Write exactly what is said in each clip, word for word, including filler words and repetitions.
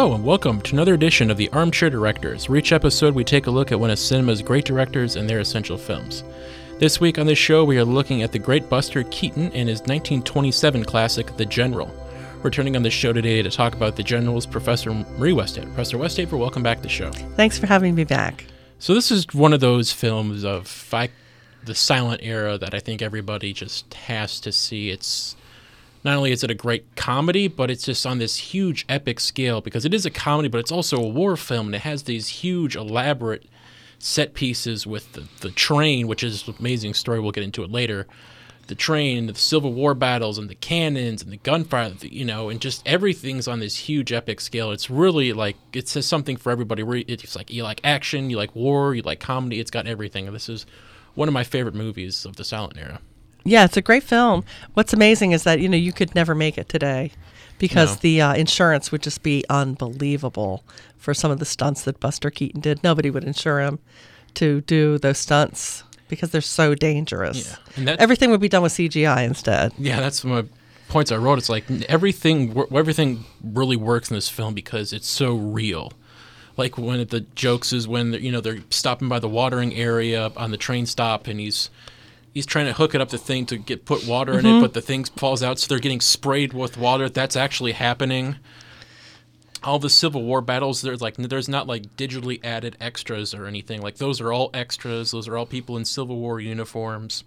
Hello and welcome to another edition of the Armchair Directors, where each episode we take a look at one of cinema's great directors and their essential films. This week on this show we are looking at the great Buster Keaton and his nineteen twenty-seven classic, The General. Returning on the show today to talk about The General is Professor Marie Westhaver. Professor Westhaver, welcome back to the show. Thanks for having me back. So this is one of those films of fi- the silent era that I think everybody just has to see. It's not only is it a great comedy, but it's just on this huge epic scale because it is a comedy, but it's also a war film, and it has these huge, elaborate set pieces with the, the train, which is an amazing story. We'll get into it later. The train, the Civil War battles, and the cannons, and the gunfire, you know, and just everything's on this huge epic scale. It's really like, it says something for everybody. It's like, you like action, you like war, you like comedy. It's got everything. And this is one of my favorite movies of the silent era. Yeah, it's a great film. What's amazing is that, you know, you could never make it today because no. the uh, insurance would just be unbelievable for some of the stunts that Buster Keaton did. Nobody would insure him to do those stunts because they're so dangerous. Yeah. And that, everything would be done with C G I instead. Yeah, that's my points I wrote. It's like everything everything really works in this film because it's so real. Like when the jokes is when, you know, they're stopping by the watering area on the train stop and he's He's trying to hook it up the thing to get put water in mm-hmm. it, but the thing falls out, so they're getting sprayed with water. That's actually happening. All the Civil War battles, there's like there's not like digitally added extras or anything. Like those are all extras. Those are all people in Civil War uniforms.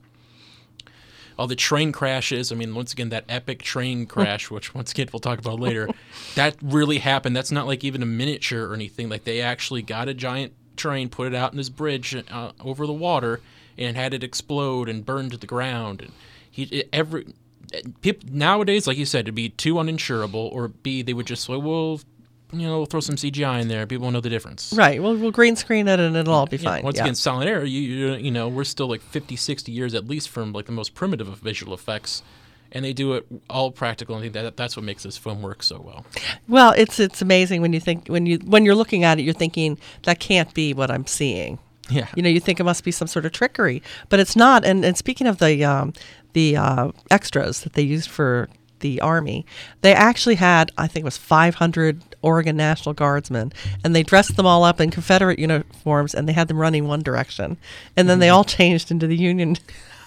All the train crashes. I mean, once again, that epic train crash, which once again we'll talk about later, that really happened. That's not like even a miniature or anything. Like they actually got a giant train, put it out in this bridge uh, over the water, and had it explode and burn to the ground. And he it, every people nowadays, like you said, it'd be too uninsurable, or B, they would just say, well, you know, throw some C G I in there. People won't know the difference. Right. Well, we'll green screen it and it'll all be yeah, fine. Once yeah. again, silent era, you, you you know, we're still like fifty, sixty years at least from like the most primitive of visual effects. And they do it all practical, and I think that that's what makes this film work so well. Well, it's it's amazing when you think when you when you're looking at it, you're thinking that can't be what I'm seeing. Yeah, you know, you think it must be some sort of trickery, but it's not. And and speaking of the um, the uh, extras that they used for the Army, they actually had, I think it was five hundred Oregon National Guardsmen, and they dressed them all up in Confederate uniforms, and they had them running one direction, and then mm-hmm. they all changed into the Union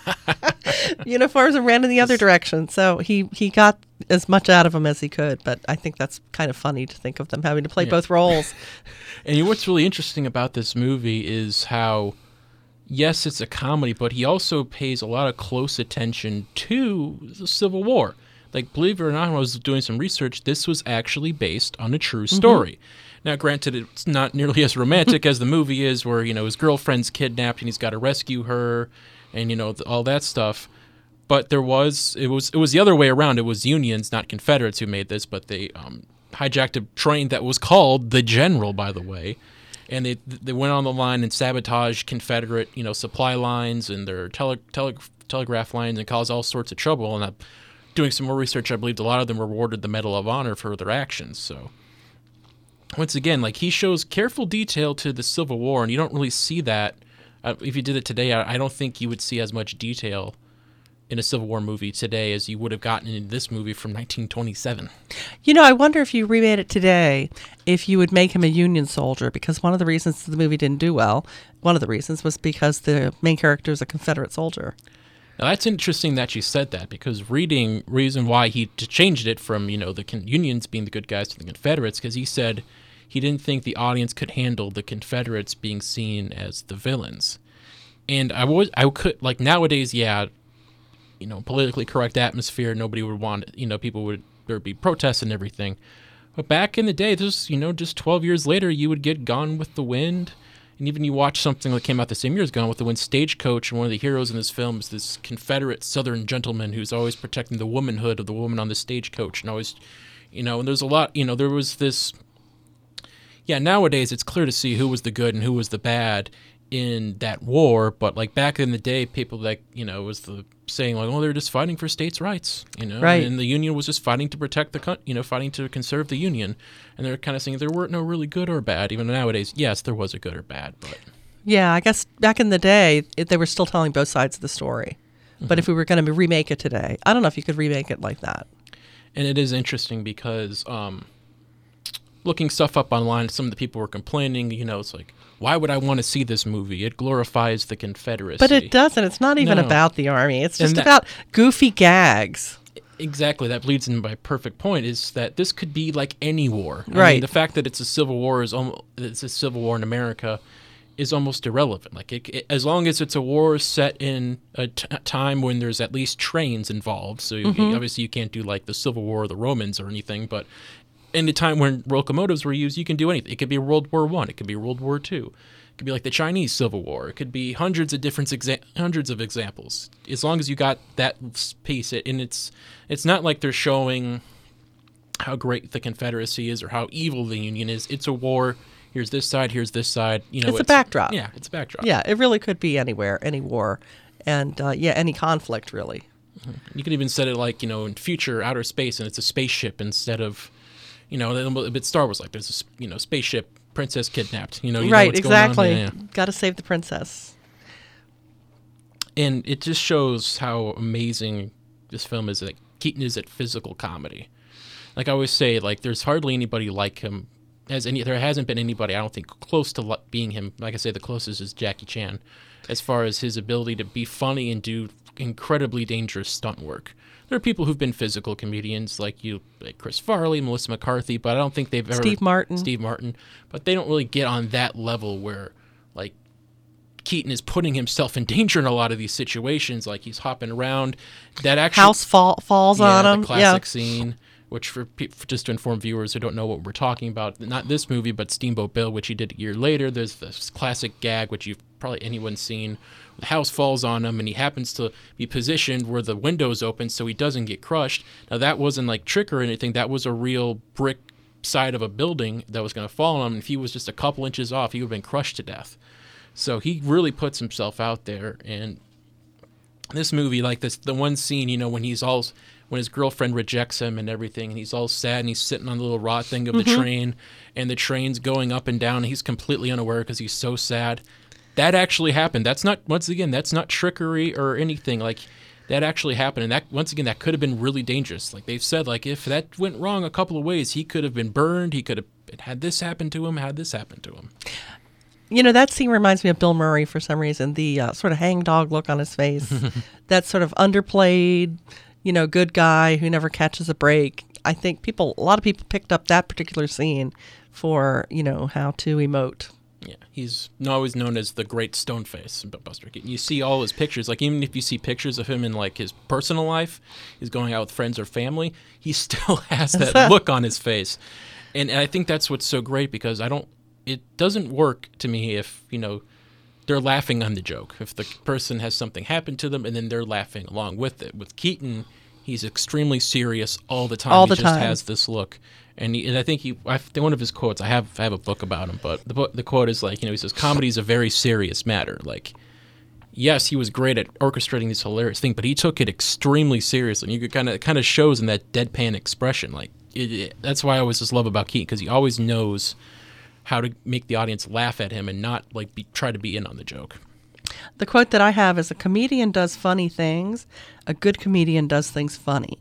uniforms and ran in the other direction. So he he got as much out of them as he could, but I think that's kind of funny to think of them having to play yeah. both roles. And what's really interesting about this movie is how, yes, it's a comedy, but he also pays a lot of close attention to the Civil War. Like, believe it or not, when I was doing some research, this was actually based on a true story. Mm-hmm. Now, granted, it's not nearly as romantic as the movie is, where, you know, his girlfriend's kidnapped and he's got to rescue her, and, you know, all that stuff. But there was, it was it was the other way around. It was Unions, not Confederates, who made this, but they um, hijacked a train that was called The General, by the way. And they they went on the line and sabotaged Confederate, you know, supply lines and their tele, tele, telegraph lines and caused all sorts of trouble. And I'm doing some more research, I believe a lot of them were awarded the Medal of Honor for their actions. So once again, like, he shows careful detail to the Civil War, and you don't really see that. Uh, if you did it today, I, I don't think you would see as much detail in a Civil War movie today as you would have gotten in this movie from nineteen twenty-seven. You know, I wonder if you remade it today, if you would make him a Union soldier, because one of the reasons the movie didn't do well, one of the reasons was because the main character is a Confederate soldier. Now, that's interesting that you said that, because reading reason why he changed it from, you know, the con- Unions being the good guys to the Confederates, because he said he didn't think the audience could handle the Confederates being seen as the villains. And I would, I could, like, nowadays, yeah, you know, politically correct atmosphere, nobody would want it, you know, people would, there'd be protests and everything. But back in the day, just, you know, just twelve years later, you would get Gone with the Wind. And even you watch something that came out the same year as Gone with the Wind, Stagecoach, and one of the heroes in this film is this Confederate Southern gentleman who's always protecting the womanhood of the woman on the stagecoach. And always, you know, and there's a lot, you know, there was this, yeah, nowadays it's clear to see who was the good and who was the bad in that war. But, like, back in the day, people, like, you know, was the saying, like, oh, they're just fighting for states' rights, you know? Right. And the Union was just fighting to protect the, co- you know, fighting to conserve the Union. And they're kind of saying there weren't no really good or bad. Even nowadays, yes, there was a good or bad, but... Yeah, I guess back in the day, it, they were still telling both sides of the story. Mm-hmm. But if we were going to remake it today, I don't know if you could remake it like that. And it is interesting because, um, looking stuff up online, some of the people were complaining, you know, it's like, why would I want to see this movie? It glorifies the Confederacy. But it doesn't. It's not even No. about the Army. It's just that- about goofy gags. Exactly. That leads into my perfect point is that this could be like any war. I Right. mean, the fact that it's a civil war is almost, it's a civil war in America is almost irrelevant. Like it, it, as long as it's a war set in a t- time when there's at least trains involved. So you, Mm-hmm. obviously you can't do like the Civil War of the Romans or anything, but in the time when locomotives were used, you can do anything. It could be World War One. It could be World War Two. It could be like the Chinese Civil War. It could be hundreds of different exa- hundreds of examples. As long as you got that piece, it, and it's it's not like they're showing how great the Confederacy is or how evil the Union is. It's a war. Here's this side. Here's this side. You know, It's a backdrop. Yeah, it's a backdrop. Yeah, it really could be anywhere, any war, and uh, yeah, any conflict really. You could even set it like, you know, in future outer space, and it's a spaceship instead of, you know, a bit Star Wars like there's a s- you know spaceship, princess kidnapped. You know, you know right, what's going on. exactly. Yeah, yeah. Got to save the princess. And it just shows how amazing this film is. That Keaton is at physical comedy. Like I always say, like there's hardly anybody like him. As any, there hasn't been anybody I don't think close to li- being him. Like I say, the closest is Jackie Chan, as far as his ability to be funny and do incredibly dangerous stunt work. There are people who've been physical comedians like you, like Chris Farley, Melissa McCarthy, but I don't think they've ever Steve Martin. Steve Martin, but they don't really get on that level where like Keaton is putting himself in danger in a lot of these situations. Like he's hopping around. That actually House fall, falls yeah, on the him. classic Yeah. scene, which for, pe- for just to inform viewers who don't know what we're talking about, not this movie, but Steamboat Bill, which he did a year later. There's this classic gag, which you've probably anyone's seen. The house falls on him, and he happens to be positioned where the window's open, so he doesn't get crushed. Now that wasn't like trick or anything. That was a real brick side of a building that was going to fall on him. If he was just a couple inches off, he would have been crushed to death. So he really puts himself out there, and this movie, like this, the one scene, you know, when he's all, when his girlfriend rejects him and everything, and he's all sad, and he's sitting on the little rod thing of the train, and the train's going up and down, and he's completely unaware because he's so sad. That actually happened. That's not, once again, that's not trickery or anything. Like, that actually happened, and that, once again, that could have been really dangerous. Like they've said, like if that went wrong a couple of ways, he could have been burned. He could have had this happen to him. Had this happen to him. You know, that scene reminds me of Bill Murray for some reason. The uh, sort of hangdog look on his face, that sort of underplayed, you know, good guy who never catches a break. I think people, a lot of people picked up that particular scene for, you know, how to emote. Yeah, he's always known as the Great Stone Face, Buster Keaton. You see all his pictures, like even if you see pictures of him in like his personal life, he's going out with friends or family, he still has that look on his face. And, and I think that's what's so great because I don't, it doesn't work to me if, you know, they're laughing on the joke. If the person has something happen to them and then they're laughing along with it. With Keaton, he's extremely serious all the time. All he the just time. has this look. And, he, and I think he, I, one of his quotes, I have I have a book about him, but the book, the quote is like, you know, he says, comedy is a very serious matter. Like, yes, he was great at orchestrating this hilarious thing, but he took it extremely seriously. And you could kind of, it kind of shows in that deadpan expression. Like, it, it, that's why I always just love about Keaton, because he always knows how to make the audience laugh at him and not like be, try to be in on the joke. The quote that I have is, a comedian does funny things, a good comedian does things funny.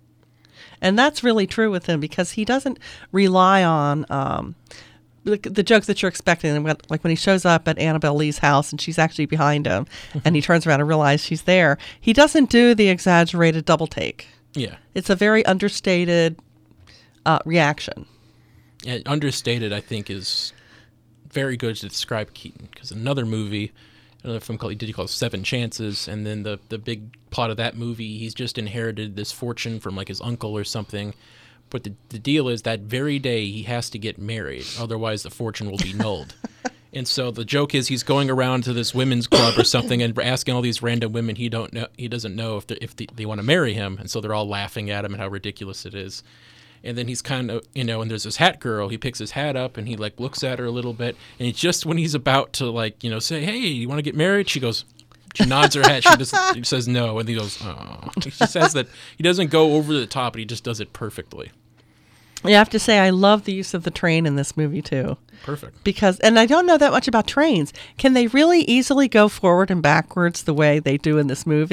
And that's really true with him because he doesn't rely on um, the, the jokes that you're expecting. Like when he shows up at Annabelle Lee's house and she's actually behind him and he turns around and realizes she's there, he doesn't do the exaggerated double take. Yeah. It's a very understated uh, reaction. And understated, I think, is very good to describe Keaton, because another movie, another film called, did you call it Seven Chances, and then the the big plot of that movie, he's just inherited this fortune from like his uncle or something, but the, the deal is that very day he has to get married, otherwise the fortune will be nulled. And so the joke is he's going around to this women's club or something and asking all these random women he don't know, he doesn't know if if they, they want to marry him, and so they're all laughing at him and how ridiculous it is. And then he's kind of, you know, and there's this hat girl. He picks his hat up and he like looks at her a little bit. And it's just when he's about to like, you know, say, hey, you want to get married? She goes, she nods her head. She just she says no. And he goes, oh. He just says that he doesn't go over the top, but he just does it perfectly. You have to say, I love the use of the train in this movie too. Perfect. Because, and I don't know that much about trains. Can they really easily go forward and backwards the way they do in this movie?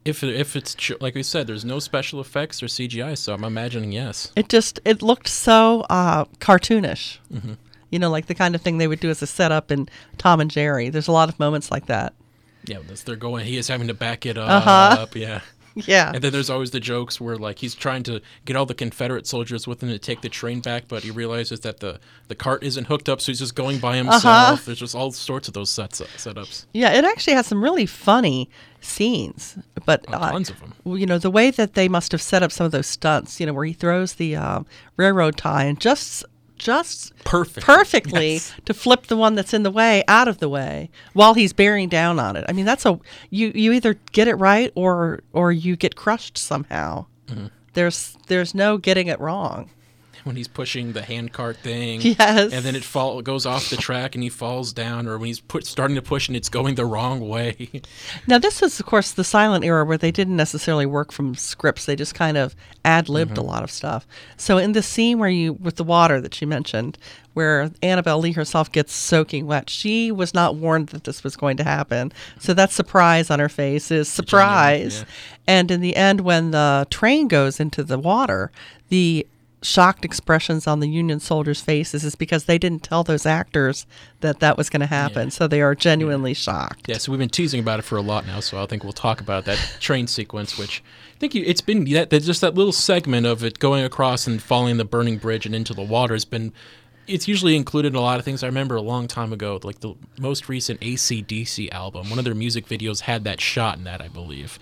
If it, if it's ch- like we said, there's no special effects or C G I, so I'm imagining yes. It just it looked so uh, cartoonish. Mm-hmm. You know, like the kind of thing they would do as a setup in Tom and Jerry. There's a lot of moments like that. Yeah, this, they're going. He is having to back it up. Uh-huh. Yeah. Yeah. And then there's always the jokes where like he's trying to get all the Confederate soldiers with him to take the train back, but he realizes that the, the cart isn't hooked up, so he's just going by himself. Uh-huh. There's just all sorts of those sets setups. Yeah, it actually has some really funny scenes, but Oh, uh, tons of them. you know, the way that they must have set up some of those stunts, you know, where he throws the uh, railroad tie and just just Perfect. perfectly Yes. to flip the one that's in the way out of the way while he's bearing down on it. I mean, that's a you you either get it right or or you get crushed somehow. Mm-hmm. There's there's no getting it wrong. When he's pushing the handcart thing, Yes. and then it fall goes off the track and he falls down, or when he's put, starting to push and it's going the wrong way. Now, this was, of course, the silent era where they didn't necessarily work from scripts. They just kind of ad-libbed Mm-hmm. a lot of stuff. So in the scene where you, with the water that you mentioned, where Annabelle Lee herself gets soaking wet, she was not warned that this was going to happen. So that surprise on her face is surprise. yeah. And in the end, when the train goes into the water, the shocked expressions on the Union soldiers' faces is because they didn't tell those actors that that was going to happen. Yeah. So they are genuinely shocked. Yeah, so we've been teasing about it for a lot now, so I think we'll talk about that train sequence, which I think you, it's been that, that just that little segment of it going across and falling the burning bridge and into the water has been. It's usually included in a lot of things. I remember a long time ago, like the most recent A C D C album, one of their music videos had that shot in that, I believe.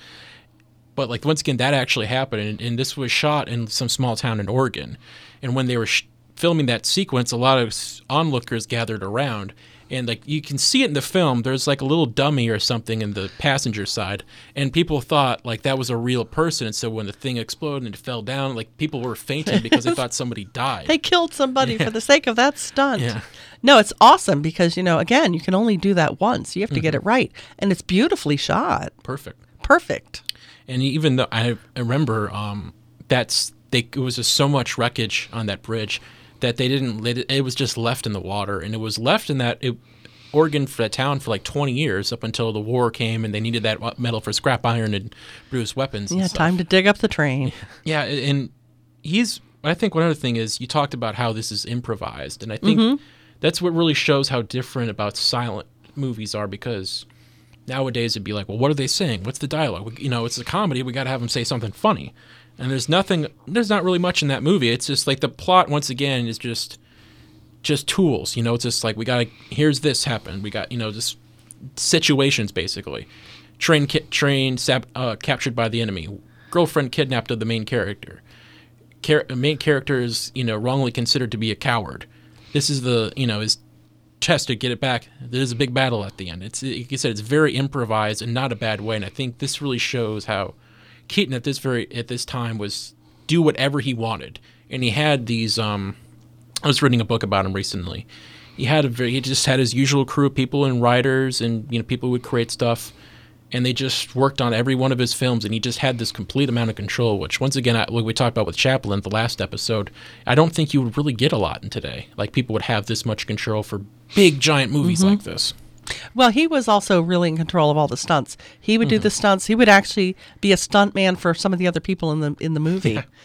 But like once again, that actually happened, and, and this was shot in some small town in Oregon. And when they were sh- filming that sequence, a lot of s- onlookers gathered around, and like you can see it in the film. There's like a little dummy or something in the passenger side, and people thought like that was a real person. And so when the thing exploded and it fell down, like people were fainting because they thought somebody died. They killed somebody Yeah. for the sake of that stunt. Yeah. No, it's awesome because, you know, again, you can only do that once. You have to get it right. And it's beautifully shot. Perfect. Perfect. And even though I, I remember um, that's they it was just so much wreckage on that bridge that they didn't let it, it was just left in the water, and it was left in that it, Oregon for that town for like twenty years up until the war came and they needed that metal for scrap iron and produce weapons. And Yeah, stuff. time to dig up the train. Yeah, and he's. I think one other thing is you talked about how this is improvised, and I think that's what really shows how different about silent movies are, because nowadays it'd be like, well, what are they saying? What's the dialogue? We, you know, it's a comedy. We got to have them say something funny, and there's nothing. There's not really much in that movie. It's just like the plot once again is just just tools. You know, it's just like we got to. Here's this happened. We got you know just situations basically. Train ki- train sab- uh, captured by the enemy. Girlfriend kidnapped of the main character. Char- main character is you know wrongly considered to be a coward. This is the you know is test to get it back. There's a big battle at the end. It's like you said, it's very improvised and not a bad way. And I think this really shows how Keaton at this very at this time was do whatever he wanted. And he had these. Um, I was reading a book about him recently. He had a very he just had his usual crew of people and writers and you know people who would create stuff. And they just worked on every one of his films, and he just had this complete amount of control, which, once again, I, like we talked about with Chaplin the last episode, I don't think you would really get a lot in today. Like, people would have this much control for big, giant movies Mm-hmm. like this. Well, he was also really in control of all the stunts. He would do the stunts. He would actually be a stunt man for some of the other people in the in the movie. Yeah.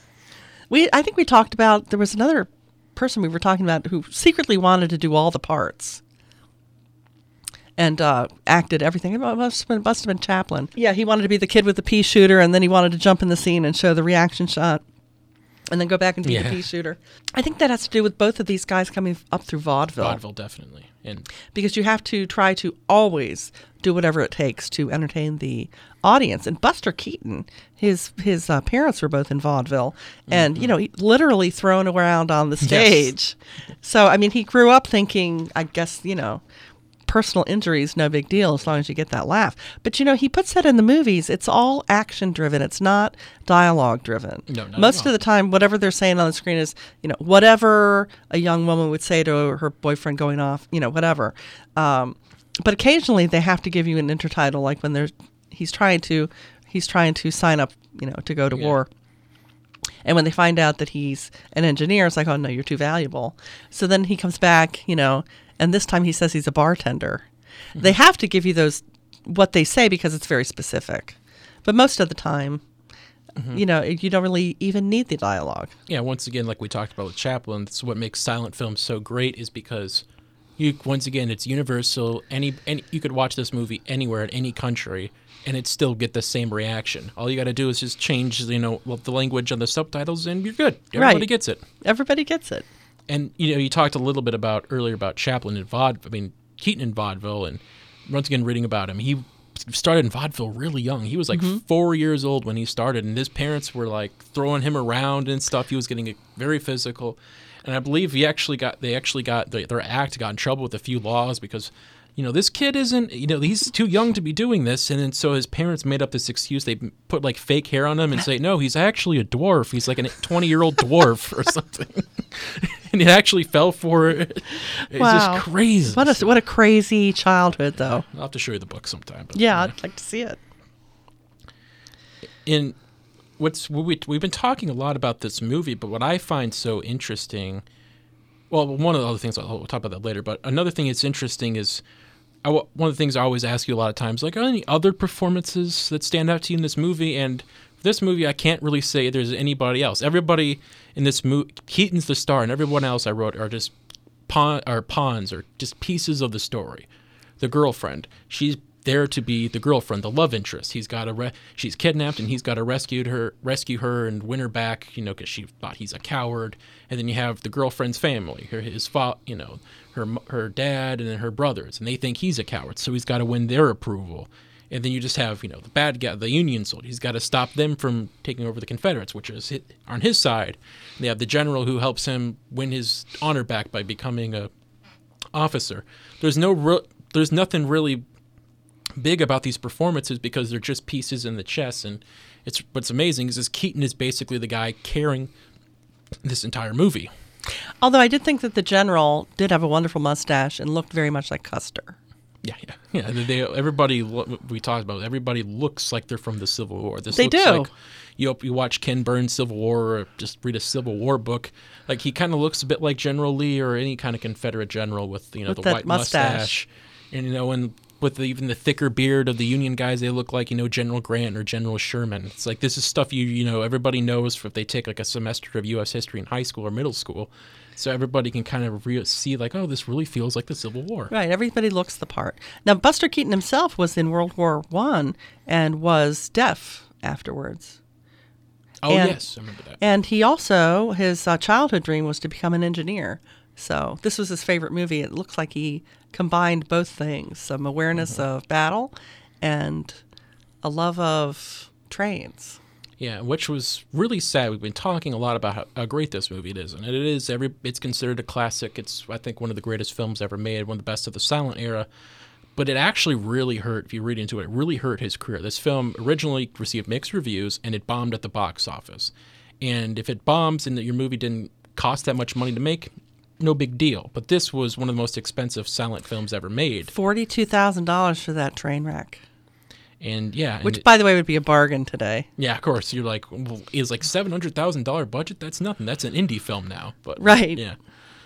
We, I think we talked about, there was another person we were talking about who secretly wanted to do all the parts. And uh, acted everything. It must have, been, must have been Chaplin. Yeah, he wanted to be the kid with the pea shooter, and then he wanted to jump in the scene and show the reaction shot, and then go back and be Yeah. the pea shooter. I think that has to do with both of these guys coming up through vaudeville, Vaudeville, definitely. And because you have to try to always do whatever it takes to entertain the audience. And Buster Keaton, his his uh, parents were both in vaudeville, and you know, he literally thrown around on the stage. So I mean, he grew up thinking, I guess, you know, personal injuries, no big deal as long as you get that laugh. But you know, he puts that in the movies. It's all action driven. It's not dialogue driven. No, not at Most all. of the time, whatever they're saying on the screen is, you know, whatever a young woman would say to her boyfriend going off, you know, whatever. Um, but occasionally they have to give you an intertitle, like when they're he's trying to he's trying to sign up, you know, to go to Yeah. war. And when they find out that he's an engineer, it's like, oh, no, you're too valuable. So then he comes back, you know, and this time he says he's a bartender. Mm-hmm. They have to give you those, what they say, because it's very specific. But most of the time, Mm-hmm. you know, you don't really even need the dialogue. Yeah, once again, like we talked about with Chaplin, that's what makes silent films so great is because you once again it's universal. Any, any you could watch this movie anywhere in any country, and it still get the same reaction. All you got to do is just change, you know, the language on the subtitles, and you're good. Everybody Right. gets it. Everybody gets it. And you know, you talked a little bit about earlier about Chaplin and vaudeville. I mean, Keaton in vaudeville, and once again, reading about him, he started in vaudeville really young. He was like Mm-hmm. four years old when he started, and his parents were like throwing him around and stuff. He was getting very physical, and I believe he actually got they actually got their, their act got in trouble with a few laws because, you know, this kid isn't, you know, he's too young to be doing this, and then so his parents made up this excuse. They put like fake hair on him and say, no, he's actually a dwarf. He's like a twenty-year-old dwarf or something. And he actually fell for it. It's Wow. just crazy. What a what a crazy childhood, though. I'll have to show you the book sometime. But, Yeah, I'd like to see it. in what's what we we've been talking a lot about this movie, but what I find so interesting, well, one of the other things I'll, we'll talk about that later. But another thing that's interesting is I, one of the things I always ask you a lot of times, like, are there any other performances that stand out to you in this movie? And for this movie, I can't really say there's anybody else. Everybody in this movie, Keaton's the star, and everyone else I wrote are just pawn or pawns or just pieces of the story. The girlfriend, she's there to be the girlfriend, the love interest. He's got to re- she's kidnapped, and he's got to rescue her, rescue her, and win her back. You know, because she thought he's a coward. And then you have the girlfriend's family, her his fa- you know, her her dad, and then her brothers, and they think he's a coward, so he's got to win their approval. And then you just have, you know, the bad guy, the Union soldier. He's got to stop them from taking over the Confederates, which is hit, on his side. And they have the general who helps him win his honor back by becoming a officer. There's no, re- there's nothing really big about these performances because they're just pieces in the chess. And it's what's amazing is this Keaton is basically the guy carrying this entire movie. Although I did think that the general did have a wonderful mustache and looked very much like Custer. Yeah, yeah, yeah. They, they- everybody lo- we talked about. Everybody looks like they're from the Civil War. This They looks do. Like you you watch Ken Burns' Civil War, or just read a Civil War book. Like he kind of looks a bit like General Lee or any kind of Confederate general with you know With the that white mustache. mustache, and you know, and with the, even the thicker beard of the Union guys, they look like you know General Grant or General Sherman. It's like this is stuff you you know everybody knows if they take like a semester of U S history in high school or middle school. So everybody can kind of re- see like, oh, this really feels like the Civil War. Right, everybody looks the part. Now, Buster Keaton himself was in World War One and was deaf afterwards. Oh And- yes, I remember that. And he also, his uh, childhood dream was to become an engineer. So this was his favorite movie. It looks like he combined both things, some awareness of battle and a love of trains. Yeah, which was really sad. We've been talking a lot about how, how great this movie is, and it is. Every it's considered a classic. It's I think one of the greatest films ever made, one of the best of the silent era. But it actually really hurt. If you read into it, it really hurt his career. This film originally received mixed reviews, and it bombed at the box office. And if it bombs and that your movie didn't cost that much money to make, no big deal. But this was one of the most expensive silent films ever made. forty-two thousand dollars for that train wreck, And yeah, and which, it- by the way, would be a bargain today. yeah, of course. You're like, well, is like seven hundred thousand dollar budget? That's nothing. That's an indie film now. But Right. yeah,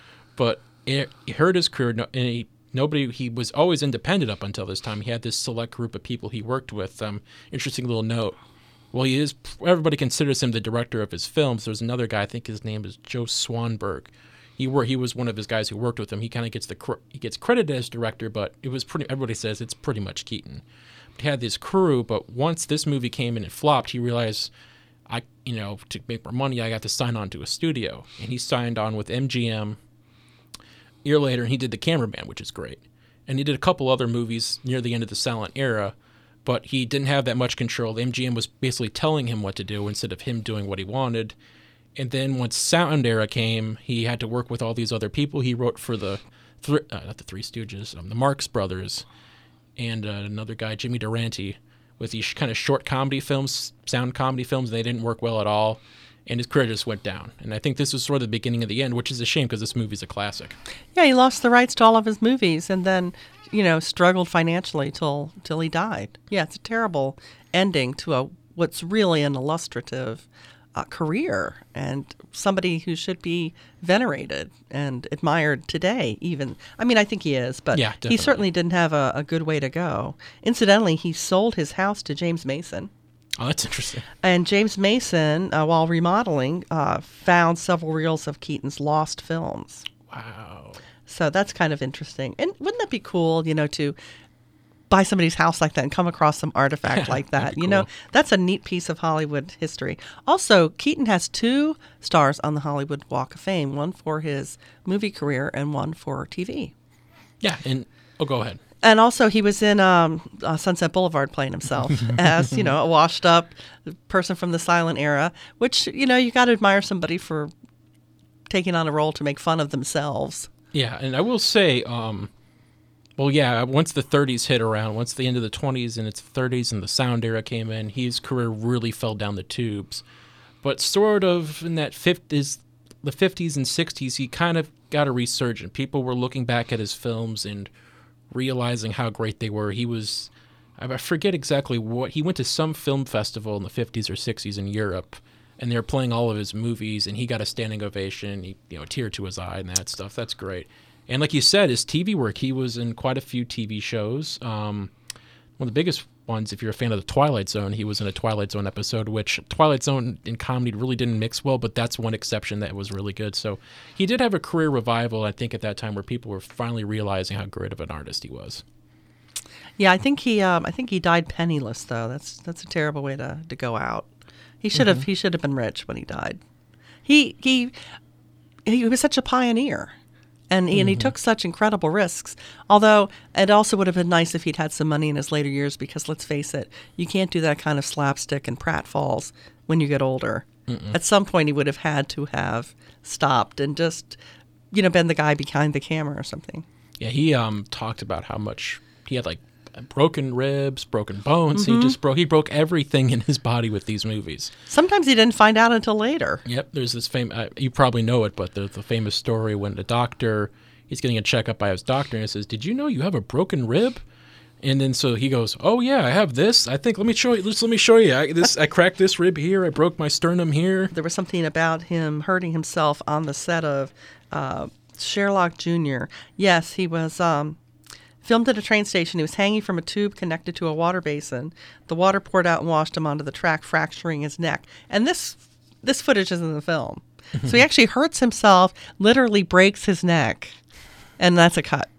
but it, it hurt his career. No, and he, nobody. He was always independent up until this time. He had this select group of people he worked with. Um, interesting little note. Well, he is. Everybody considers him the director of his films. There's another guy. I think his name is Joe Swanberg. He were he was one of his guys who worked with him. He kind of gets the cr- he gets credited as director, but it was pretty. Everybody says it's pretty much Keaton. He had this crew, but once this movie came and it flopped, he realized, I you know, to make more money, I got to sign on to a studio, and he signed on with M G M. A year later, and he did The Cameraman, which is great, and he did a couple other movies near the end of the silent era, but he didn't have that much control. M G M was basically telling him what to do instead of him doing what he wanted. And then once sound era came, he had to work with all these other people. He wrote for the, th- uh, not the Three Stooges, um, the Marx Brothers, and uh, another guy, Jimmy Durante, with these kind of short comedy films, sound comedy films. They didn't work well at all, and his career just went down. And I think this was sort of the beginning of the end, which is a shame because this movie's a classic. Yeah, he lost the rights to all of his movies, and then, you know, struggled financially till till he died. Yeah, it's a terrible ending to a what's really an illustrative uh, career, and somebody who should be venerated and admired today. Even, I mean, I think he is, but Yeah, he definitely. certainly didn't have a, a good way to go. Incidentally, he sold his house to James Mason. Oh, that's interesting. And James Mason, uh, while remodeling, uh, found several reels of Keaton's lost films. Wow. So that's kind of interesting. And wouldn't that be cool, you know, to buy somebody's house like that and come across some artifact like that? You cool. know, that's a neat piece of Hollywood history. Also, Keaton has two stars on the Hollywood Walk of Fame, one for his movie career and one for T V. Yeah, and oh, go ahead. And also, he was in um, uh, Sunset Boulevard playing himself as, you know, a washed-up person from the silent era, which, you know, you got to admire somebody for taking on a role to make fun of themselves. Yeah, and I will say, um, well, yeah, once the thirties hit around, once the end of the twenties and its thirties and the sound era came in, his career really fell down the tubes. But sort of in that fifties, the fifties and sixties, he kind of got a resurgence. People were looking back at his films and realizing how great they were. He was, I forget exactly what, he went to some film festival in the fifties or sixties in Europe, and they were playing all of his movies, and he got a standing ovation. He, you know, a tear to his eye and that stuff. That's great. And like you said, his T V work, he was in quite a few T V shows. Um, one of the biggest ones, if you're a fan of The Twilight Zone, he was in a Twilight Zone episode, which Twilight Zone and comedy really didn't mix well, but that's one exception that was really good. So he did have a career revival, I think, at that time where people were finally realizing how great of an artist he was. Yeah, I think he, um, I think he died penniless, though. That's that's a terrible way to, to go out. He should have, mm-hmm. he should have been rich when he died. He he he was such a pioneer. And, mm-hmm. and he took such incredible risks. Although it also would have been nice if he'd had some money in his later years, because let's face it, you can't do that kind of slapstick and pratfalls when you get older. Mm-mm. At some point, he would have had to have stopped and just, you know, been the guy behind the camera or something. Yeah, he um talked about how much he had, like, broken ribs, broken bones. Mm-hmm. He just broke he broke everything in his body with these movies. Sometimes he didn't find out until later. Yep, there's this famous, uh, you probably know it, but there's the famous story when the doctor, he's getting a checkup by his doctor, and he says, "Did you know you have a broken rib?" And then so he goes, "Oh yeah, I have this. I think let me show you. Just let me show you. I, this I cracked this rib here. I broke my sternum here." There was something about him hurting himself on the set of uh, Sherlock Junior Yes, he was um, filmed at a train station. He was hanging from a tube connected to a water basin. The water poured out and washed him onto the track, fracturing his neck. And this this footage is in the film. So he actually hurts himself, literally breaks his neck, and that's a cut.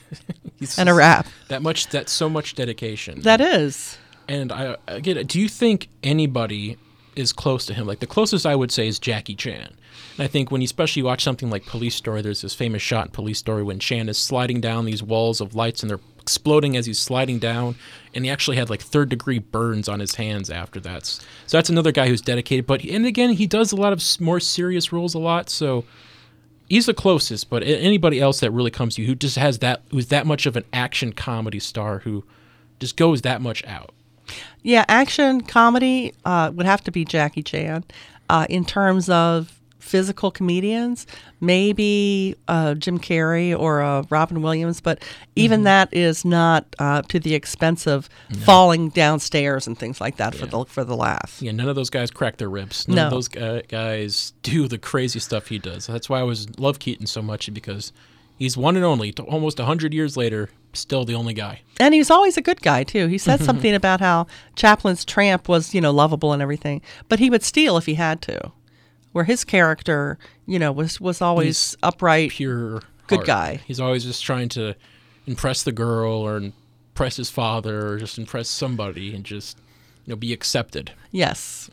And a wrap. That much, that's so much dedication. That is. And I again, do you think anybody is close to him? Like, the closest I would say is Jackie Chan. And I think when you especially watch something like Police Story, there's this famous shot in Police Story when Chan is sliding down these walls of lights and they're exploding as he's sliding down, and he actually had like third degree burns on his hands after that. So that's another guy who's dedicated. But and again, he does a lot of more serious roles a lot, so he's the closest. But anybody else that really comes to you who just has that, who's that much of an action comedy star who just goes that much out. Yeah, action comedy uh, would have to be Jackie Chan. Uh, in terms of physical comedians, maybe uh, Jim Carrey or uh, Robin Williams, but even mm-hmm. that is not uh, to the expense of no. falling downstairs and things like that yeah. for the for the laugh. Yeah, none of those guys crack their ribs. None no. of those guys do the crazy stuff he does. That's why I always love Keaton so much, because he's one and only. Almost one hundred years later, still the only guy. And he's always a good guy, too. He said something about how Chaplin's tramp was, you know, lovable and everything, but he would steal if he had to. Where his character, you know, was, was always he's upright, pure good heart. guy. He's always just trying to impress the girl or impress his father or just impress somebody and just, you know, be accepted. Yes.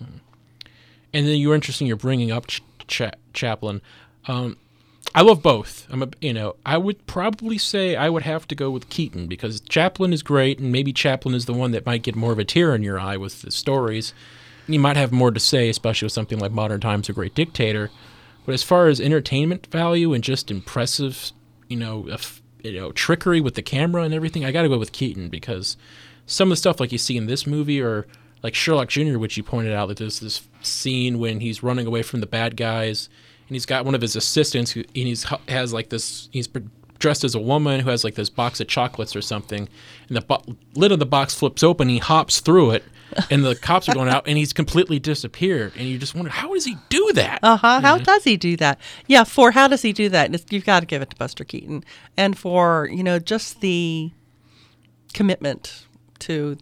And then you were interesting, you're bringing up Ch- Ch- Chaplin. Um, I love both. I'm a, you know, I would probably say I would have to go with Keaton, because Chaplin is great, and maybe Chaplin is the one that might get more of a tear in your eye with the stories. You might have more to say, especially with something like Modern Times, A Great Dictator. But as far as entertainment value and just impressive, you know, uh, you know, trickery with the camera and everything, I got to go with Keaton, because some of the stuff like you see in this movie, or like Sherlock Junior, which you pointed out, that there's this scene when he's running away from the bad guys, and he's got one of his assistants who, and he's has like this, he's dressed as a woman who has like this box of chocolates or something, and the bo- lid of the box flips open, he hops through it, and the cops are going out, and he's completely disappeared. And you just wonder, how does he do that? Uh-huh. How mm-hmm. does he do that? Yeah, for how does he do that? It's, you've got to give it to Buster Keaton. And for, you know, just the commitment to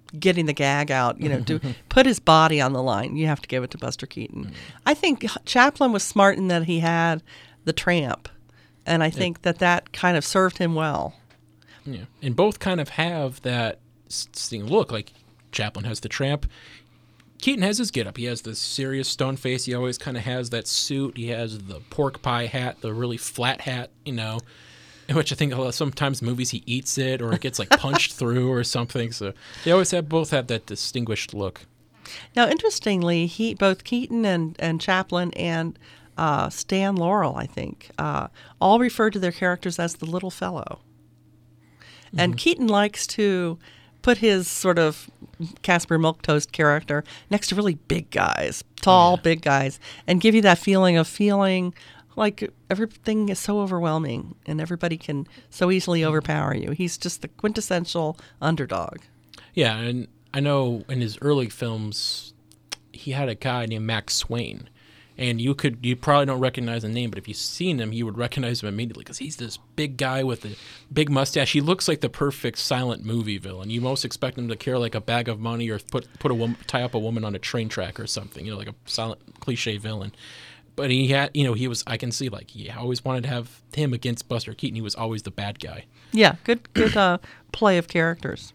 getting the gag out, you know, to put his body on the line. You have to give it to Buster Keaton. Mm-hmm. I think Chaplin was smart in that he had the tramp, and I think yeah. that that kind of served him well. Yeah, and both kind of have that look. Like Chaplin has the tramp. Keaton has his get-up. He has this serious stone face. He always kind of has that suit. He has the pork pie hat, the really flat hat, you know, which I think sometimes movies he eats it or it gets like punched through or something. So they always have both have that distinguished look. Now, interestingly, he both Keaton and, and Chaplin and uh, Stan Laurel, I think, uh, all refer to their characters as the little fellow. Mm-hmm. And Keaton likes to put his sort of Casper Milquetoast character next to really big guys, tall, yeah. big guys, and give you that feeling of feeling like everything is so overwhelming and everybody can so easily overpower you. He's just the quintessential underdog. Yeah, and I know in his early films, he had a guy named Max Swain. And you could, you probably don't recognize the name, but if you've seen him, you would recognize him immediately because he's this big guy with a big mustache. He looks like the perfect silent movie villain. You most expect him to carry like a bag of money or put put a woman, tie up a woman on a train track or something. You know, like a silent cliche villain. But he had, you know, he was. I can see like he always wanted to have him against Buster Keaton. He was always the bad guy. Yeah, good good uh, play of characters.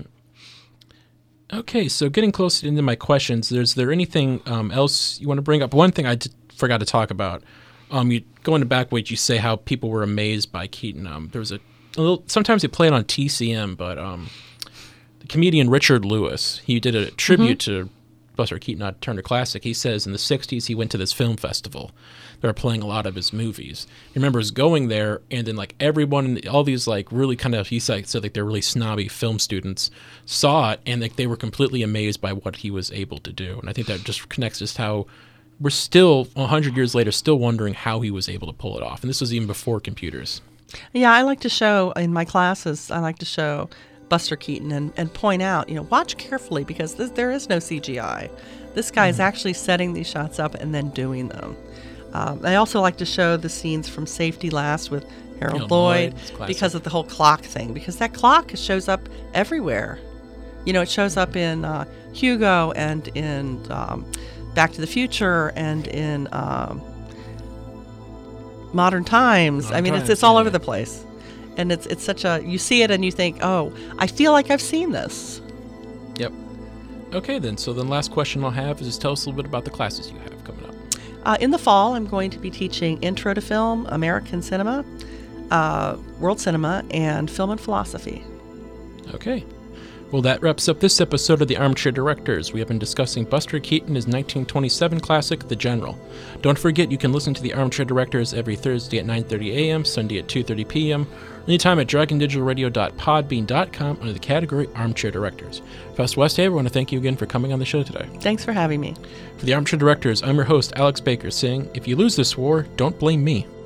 Okay, so getting closer into my questions, is there anything um, else you want to bring up? One thing I did, forgot to talk about, um, you going back, wait, you say how people were amazed by Keaton. Um, there was a, a little. Sometimes they play it on T C M, but um, the comedian Richard Lewis, he did a tribute mm-hmm. to Buster Keaton, not Turner Classic. He says in the sixties he went to this film festival. They were playing a lot of his movies. He remembers going there, and then like everyone, all these like really kind of, he said, said like they're really snobby film students saw it, and like they were completely amazed by what he was able to do. And I think that just connects just how we're still a hundred years later still wondering how he was able to pull it off. And this was even before computers. Yeah, I like to show in my classes. I like to show Buster Keaton and, and point out, you know, watch carefully because this, there is no C G I. This guy is mm-hmm. actually setting these shots up and then doing them. Um, I also like to show the scenes from Safety Last with Harold, Harold Lloyd, Lloyd because of the whole clock thing, because that clock shows up everywhere. You know, it shows up in uh, Hugo and in um, Back to the Future and in um, Modern Times. Modern I mean, times, it's it's all yeah. over the place. And it's it's such a, you see it and you think, oh, I feel like I've seen this. Yep. Okay, then. So then last question I'll have is just tell us a little bit about the classes you have coming up. Uh, in the fall, I'm going to be teaching Intro to Film, American Cinema, uh, World Cinema, and Film and Philosophy. Okay. Well, that wraps up this episode of The Armchair Directors. We have been discussing Buster Keaton, his nineteen twenty-seven classic, The General. Don't forget, you can listen to The Armchair Directors every Thursday at nine thirty a.m., Sunday at two thirty p.m., anytime at dragon digital radio dot podbean dot com under the category Armchair Directors. Fast West, I want to thank you again for coming on the show today. Thanks for having me. For The Armchair Directors, I'm your host, Alex Baker, saying, if you lose this war, don't blame me.